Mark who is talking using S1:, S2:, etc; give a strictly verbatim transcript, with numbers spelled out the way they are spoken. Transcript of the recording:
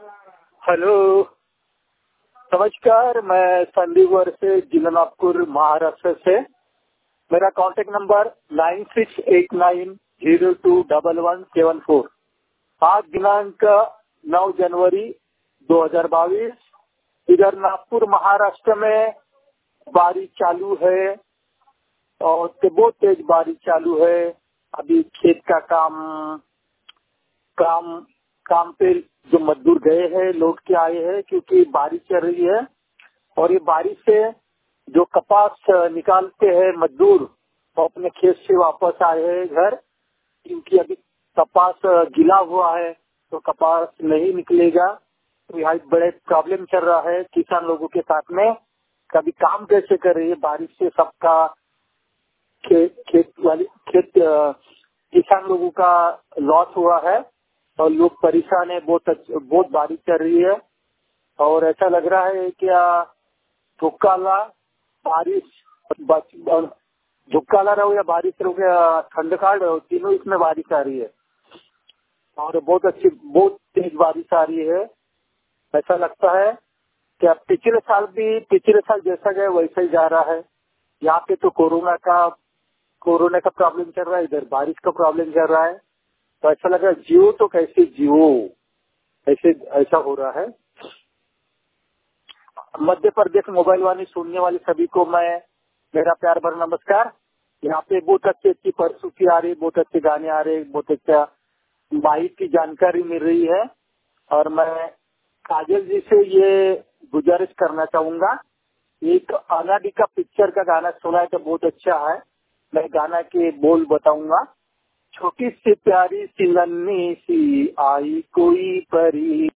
S1: Hello, नमस्कार। मैं संदीप वर्षे, जिला नागपुर, महाराष्ट्र से। मेरा contact number nine six eight nine zero two double one seven four. आज दिनांक नौ जनवरी दो हजार बाईस। इधर नागपुर महाराष्ट्र में बारिश चालू है और बहुत तेज बारिश चालू है। अभी खेत का काम काम काम पे जो मजदूर गए हैं लौट के आए हैं, क्योंकि बारिश चल रही है। और ये बारिश से जो कपास निकालते हैं मजदूर, वो अपने खेत से वापस आए हैं घर, क्योंकि अभी कपास गीला हुआ है तो कपास नहीं निकलेगा। तो यहाँ बड़े प्रॉब्लम चल रहा है किसान लोगों के साथ में। कभी काम कैसे करे, बारिश से सबका खेत खेत वाली खेत किसान लोगों का लॉस हुआ है और लोग परेशान है। बहुत बहुत बारिश चल रही है और ऐसा लग रहा है क्या धुक्काला बारिश धुक्काला रहो या बारिश रहो या ठंडकाल रहो, तीनों इसमें बारिश आ रही है और बहुत अच्छी बहुत तेज बारिश आ रही है। ऐसा लगता है कि अब पिछले साल भी पिछले साल जैसा गया वैसा ही जा रहा है। यहाँ पे तो कोरोना का कोरोना का प्रॉब्लम चल रहा है, इधर बारिश का प्रॉब्लम चल रहा है। तो ऐसा लग रहा है जियो तो कैसे जियो, ऐसे ऐसा हो रहा है। मध्य प्रदेश मोबाइल वाणी सुनने वाले सभी को मैं मेरा प्यार भरा नमस्कार। यहाँ पे बहुत अच्छी अच्छी प्रस्तुति आ रही, बहुत अच्छे गाने आ रहे, बहुत अच्छा माहिती की जानकारी मिल रही है। और मैं काजल जी से ये गुजारिश करना चाहूंगा, एक अनाडिका पिक्चर का गाना सुना है तो बहुत अच्छा है। मैं गाना के बोल बताऊंगा। छोटी सी प्यारी सी नन्ही सी आई कोई परी,